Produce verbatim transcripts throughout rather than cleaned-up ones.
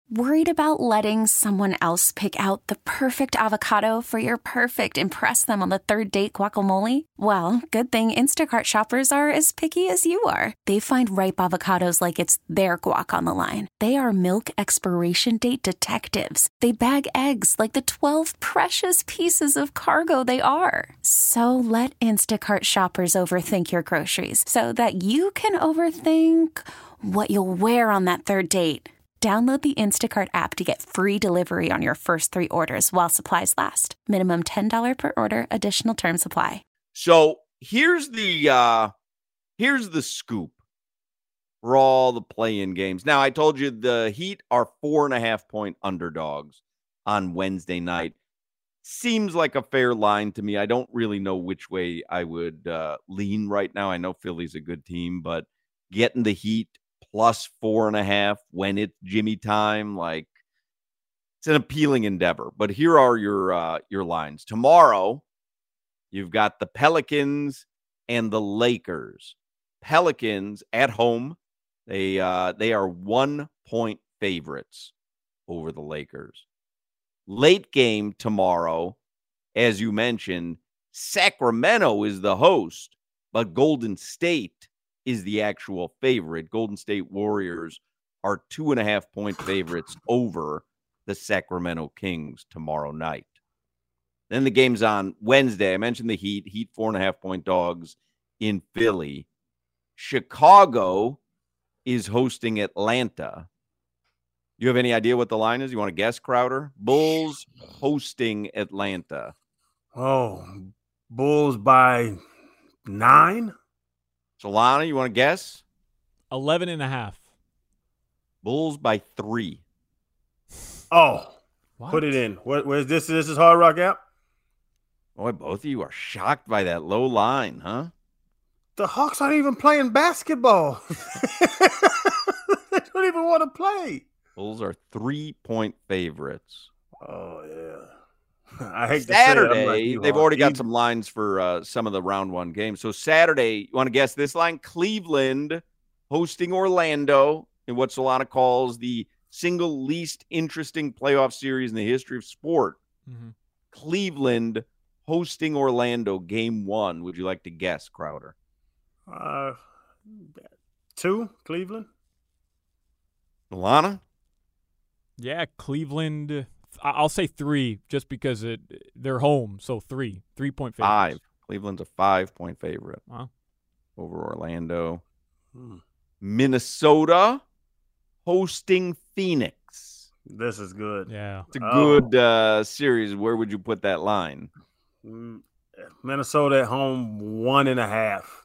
Worried about letting someone else pick out the perfect avocado for your perfect impress them on the third date guacamole? Well, good thing Instacart shoppers are as picky as you are. They find ripe avocados like it's their guac on the line. They are milk expiration date detectives. They bag eggs like the twelve precious pieces of cargo they are. So let Instacart shoppers overthink your groceries so that you can overthink what you'll wear on that third date. Download the Instacart app to get free delivery on your first three orders while supplies last. Minimum ten dollars per order. Additional terms apply. So here's the uh, here's the scoop for all the play-in games. Now, I told you the Heat are four and a half point underdogs on Wednesday night. Seems like a fair line to me. I don't really know which way I would uh, lean right now. I know Philly's a good team, but getting the Heat plus four and a half when it's Jimmy time, like, it's an appealing endeavor. But here are your uh, your lines. Tomorrow, you've got the Pelicans and the Lakers. Pelicans at home. They uh, they are one point favorites over the Lakers. Late game tomorrow, as you mentioned, Sacramento is the host, but Golden State is the actual favorite. Golden State Warriors are two and a half point favorites over the Sacramento Kings tomorrow night. Then the game's on Wednesday. I mentioned the Heat. Heat four and a half point dogs in Philly. Chicago is hosting Atlanta. You have any idea what the line is? You want to guess, Crowder? Bulls hosting Atlanta. Oh, Bulls by nine? Solana, you want to guess? eleven and a half. Bulls by three. Oh, What? put it in. What? Where's this? This is Hard Rock app? Boy, both of you are shocked by that low line, huh? The Hawks aren't even playing basketball. They don't even want to play. Bulls are three-point favorites. Oh, yeah. I hate Saturday, to say it, I'm like you, they've Hawk. already got You- some lines for uh, some of the round one games. So Saturday, you want to guess this line? Cleveland hosting Orlando in what Solana calls the single least interesting playoff series in the history of sport. Mm-hmm. Cleveland hosting Orlando, game one. Would you like to guess, Crowder? Uh, two, Cleveland. Solana? Yeah, Cleveland. I- I'll say three just because it they're home. So three. Three-point favorites. Five. Cleveland's a five-point favorite Wow. over Orlando. Hmm. Minnesota hosting Phoenix. This is good. Yeah. It's a Oh. good uh, series. Where would you put that line? Mm, Minnesota at home, one and a half.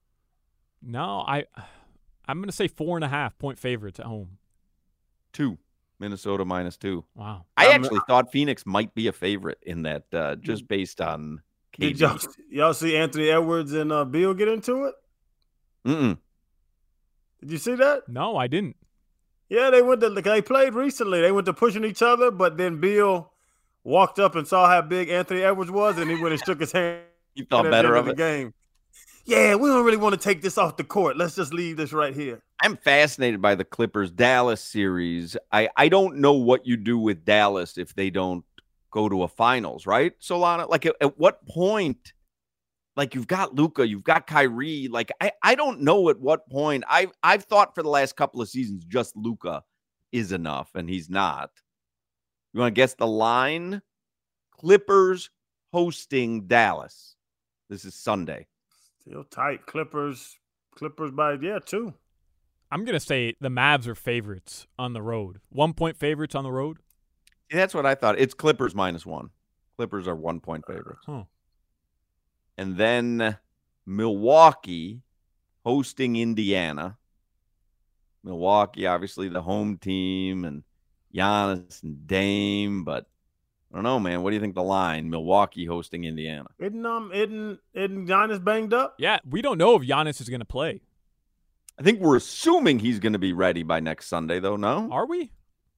No, I, I'm going to say four and a half point favorites at home. Two. Minnesota minus two. Wow. I I'm- actually thought Phoenix might be a favorite in that uh, just based on K D. Did y'all, y'all see Anthony Edwards and uh, Beal get into it? Mm-mm. Did you see that? No, I didn't. Yeah, they went to they played recently. They went to pushing each other, but then Beal walked up and saw how big Anthony Edwards was, and he went and shook his hand. You thought at the better end of the it? game. Yeah, we don't really want to take this off the court. Let's just leave this right here. I'm fascinated by the Clippers Dallas series. I, I don't know what you do with Dallas if they don't go to a finals, right, Solana? Like, at, at what point, like, you've got Luka, you've got Kyrie. Like, I, I don't know at what point. I've, I've thought for the last couple of seasons just Luka is enough, and he's not. You want to guess the line? Clippers hosting Dallas. This is Sunday. Still tight. Clippers. Clippers by, yeah, two. I'm going to say the Mavs are favorites on the road. One point favorites on the road. Yeah, that's what I thought. It's Clippers minus one. Clippers are one point favorites. Huh. And then Milwaukee hosting Indiana. Milwaukee, obviously the home team, and Giannis and Dame, but I don't know, man. What do you think the line? Milwaukee hosting Indiana. Isn't um isn't isn't Giannis banged up? Yeah, we don't know if Giannis is going to play. I think we're assuming he's going to be ready by next Sunday, though, no? Are we?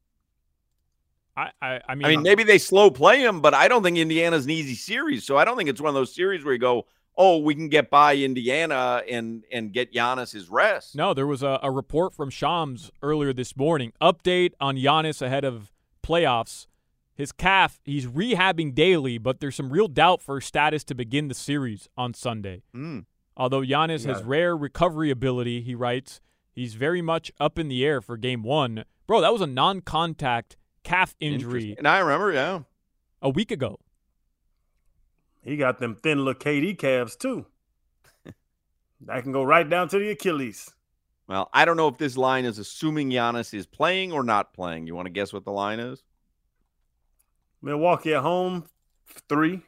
I, I, I mean, I mean, maybe they slow play him, but I don't think Indiana's an easy series. So I don't think it's one of those series where you go, oh, we can get by Indiana and and get Giannis his rest. No, there was a, a report from Shams earlier this morning. Update on Giannis ahead of playoffs. His calf, he's rehabbing daily, but there's some real doubt for his status to begin the series on Sunday. Mm. Although Giannis Yeah. has rare recovery ability, he writes, he's very much up in the air for game one. Bro, that was a non-contact calf injury And I remember, yeah. a week ago. He got them thin little K D calves too. That can go right down to the Achilles. Well, I don't know if this line is assuming Giannis is playing or not playing. You want to guess what the line is? Milwaukee at home, three.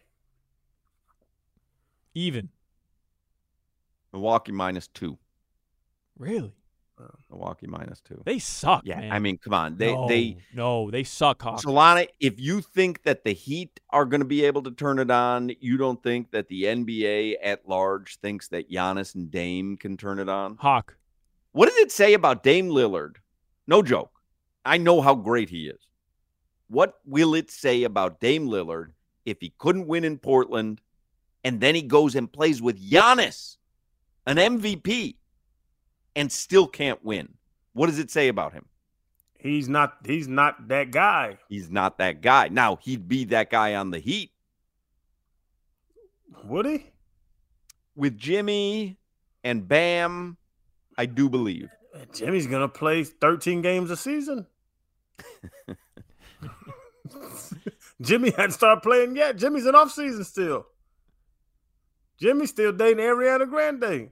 Even. Milwaukee minus two. Really? Milwaukee minus two. They suck, Yeah, man. I mean, come on. They no, they no, they suck, Hawk. Solana, if you think that the Heat are going to be able to turn it on, you don't think that the N B A at large thinks that Giannis and Dame can turn it on? Hawk. What does it say about Dame Lillard? No joke. I know how great he is. What will it say about Dame Lillard if he couldn't win in Portland and then he goes and plays with Giannis, an M V P, and still can't win? What does it say about him? He's not. He's not that guy. He's not that guy. Now, he'd be that guy on the Heat. Would he? With Jimmy and Bam, I do believe. Jimmy's gonna play thirteen games a season. Jimmy hadn't started playing yet. Jimmy's in off season still. Jimmy's still dating Ariana Grande.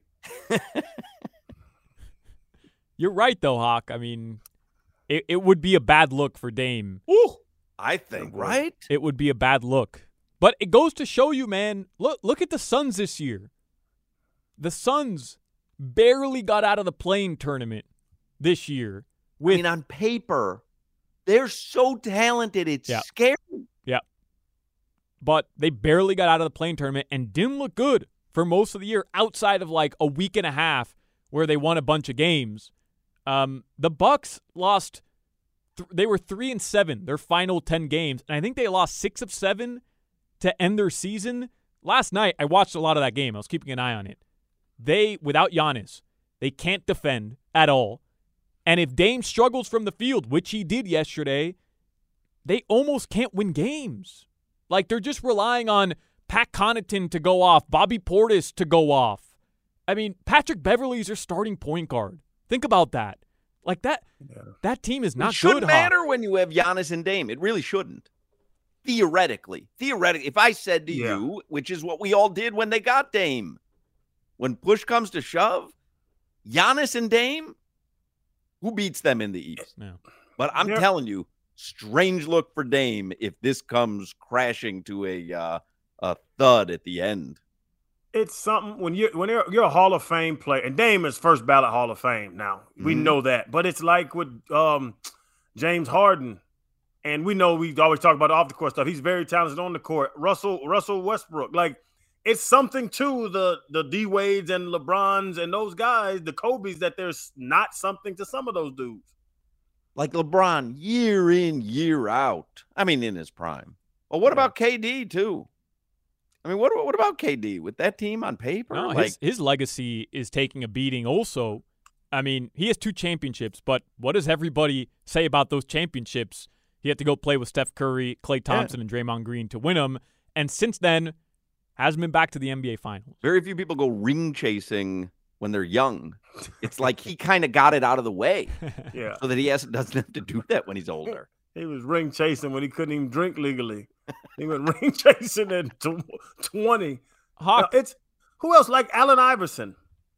You're right, though, Hawk. I mean, it, it would be a bad look for Dame. Ooh, I think, right? It would be a bad look. But it goes to show you, man, look look at the Suns this year. The Suns barely got out of the play-in tournament this year. With, I mean, on paper, they're so talented, it's Yeah. scary. Yeah. But they barely got out of the play-in tournament and didn't look good for most of the year outside of like a week and a half where they won a bunch of games. Um, the Bucks lost th- they were three and seven their final ten games, and I think they lost six of seven to end their season. Last night I watched a lot of that game. I was keeping an eye on it. They, without Giannis, they can't defend at all. And if Dame struggles from the field, which he did yesterday, they almost can't win games. Like, they're just relying on Pat Connaughton to go off, Bobby Portis to go off. I mean, Patrick Beverley's their starting point guard. Think about that. Like, that Yeah. that team is not It shouldn't good, matter Hawk. when you have Giannis and Dame. It really shouldn't. Theoretically. Theoretically. If I said to Yeah. you, which is what we all did when they got Dame, when push comes to shove, Giannis and Dame, who beats them in the East? Yeah. But I'm Yeah. telling you, strange look for Dame if this comes crashing to a uh, a thud at the end. It's something when you're when you're, you're a Hall of Fame player, and Dame is first ballot Hall of Fame now. We Mhm. know that, but it's like with um, James Harden, and we know we always talk about the off the court stuff. He's very talented on the court. Russell Russell Westbrook, like it's something to the the D Wades and LeBrons and those guys, the Kobe's, that there's not something to some of those dudes. Like LeBron, year in, year out. I mean, in his prime. Well, what Yeah. about K D, too? I mean, what what about K D with that team on paper? No, like, his, his legacy is taking a beating also. I mean, he has two championships, but what does everybody say about those championships? He had to go play with Steph Curry, Klay Thompson, and Draymond Green to win them. And since then, hasn't been back to the N B A Finals. very few people go ring chasing when they're young. It's like he kind of got it out of the way Yeah, so that he has, doesn't have to do that when he's older. he was ring chasing when he couldn't even drink legally. He went ring chasing at tw- twenty. Hawk, No, it's who else like Allen Iverson?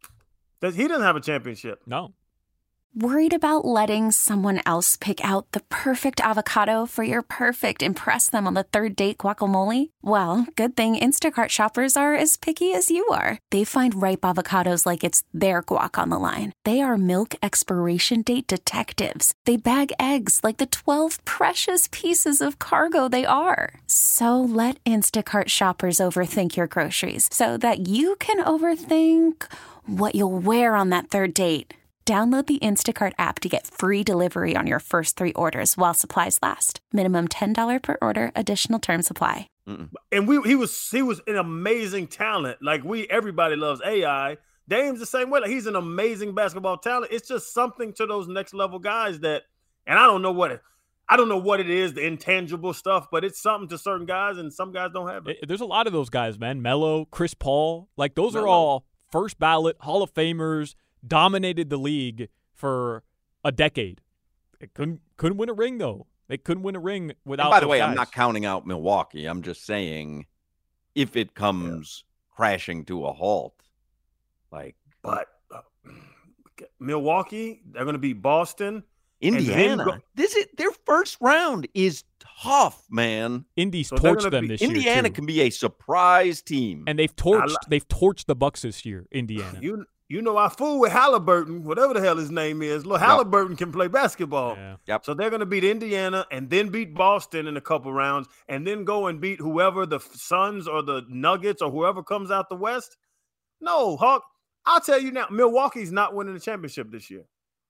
Does he doesn't have a championship? no. Worried about letting someone else pick out the perfect avocado for your perfect impress them on the third date guacamole? Well, good thing Instacart shoppers are as picky as you are. They find ripe avocados like it's their guac on the line. They are milk expiration date detectives. They bag eggs like the twelve precious pieces of cargo they are. So let Instacart shoppers overthink your groceries so that you can overthink what you'll wear on that third date. Download the Instacart app to get free delivery on your first three orders while supplies last. Minimum ten dollars per order. Additional terms apply. Mm-mm. And we he was he was an amazing talent. Like we everybody loves A I. Dame's the same way. Like he's an amazing basketball talent. It's just something to those next level guys that, and I don't know what it, I don't know what it is, the intangible stuff, but it's something to certain guys, and some guys don't have it. It, there's a lot of those guys, man. Melo, Chris Paul, like those Melo. are all first ballot Hall of Famers, dominated the league for a decade. They couldn't couldn't win a ring though. They couldn't win a ring without. And by the those way, guys. I'm not counting out Milwaukee. I'm just saying, if it comes yeah. crashing to a halt, like, but uh, Milwaukee, they're going to beat Boston, Indiana. Go- this is their first round is tough, man. Indy's so torched them be, this Indiana year. Indiana can be a surprise team, and they've torched li- they've torched the Bucks this year. Indiana. You you know I fool with Halliburton, whatever the hell his name is. Look, yep. Halliburton can play basketball. Yeah. Yep. So they're going to beat Indiana and then beat Boston in a couple rounds, and then go and beat whoever the Suns or the Nuggets or whoever comes out the West. No, Hawk. I'll tell you now, Milwaukee's not winning the championship this year.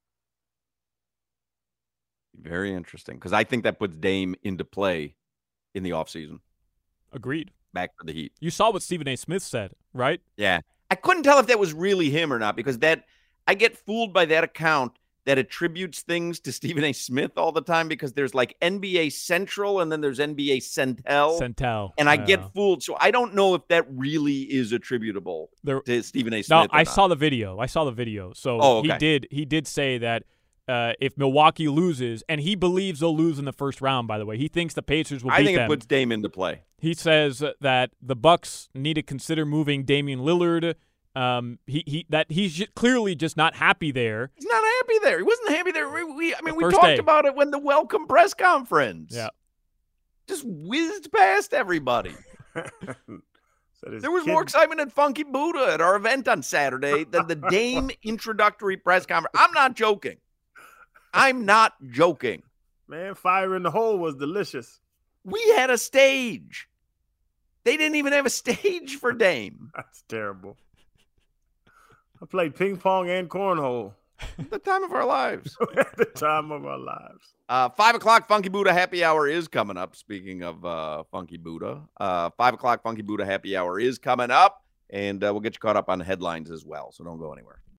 Very interesting, because I think that puts Dame into play in the offseason. Agreed. Back for the Heat. You saw what Stephen A. Smith said, right? Yeah. I couldn't tell if that was really him or not, because that I get fooled by that account that attributes things to Stephen A. Smith all the time, because there's like N B A Central and then there's N B A Centel. Centel. And I yeah. get fooled. So I don't know if that really is attributable there, to Stephen A. Smith. No, I not. saw the video. I saw the video. So oh, okay. he did he did say that uh, if Milwaukee loses, and he believes they'll lose in the first round, by the way. He thinks the Pacers will beat them. I think it puts Dame into play. He says that the Bucks need to consider moving Damian Lillard. Um, he he that he's j- clearly just not happy there. He's not happy there. He wasn't happy there. We, we I mean, The we first talked day. about it when the welcome press conference. Yeah. Just whizzed past everybody. so There was kid- more excitement at Funky Buddha at our event on Saturday than the Dame introductory press conference. I'm not joking. I'm not joking. Man, fire in the hole was delicious. We had a stage. They didn't even have a stage for Dame. That's terrible. I played ping pong and cornhole. The time of our lives. At the time of our lives. Uh, five o'clock Funky Buddha happy hour is coming up. Speaking of uh, Funky Buddha, uh, five o'clock Funky Buddha happy hour is coming up, and uh, we'll get you caught up on the headlines as well. So don't go anywhere.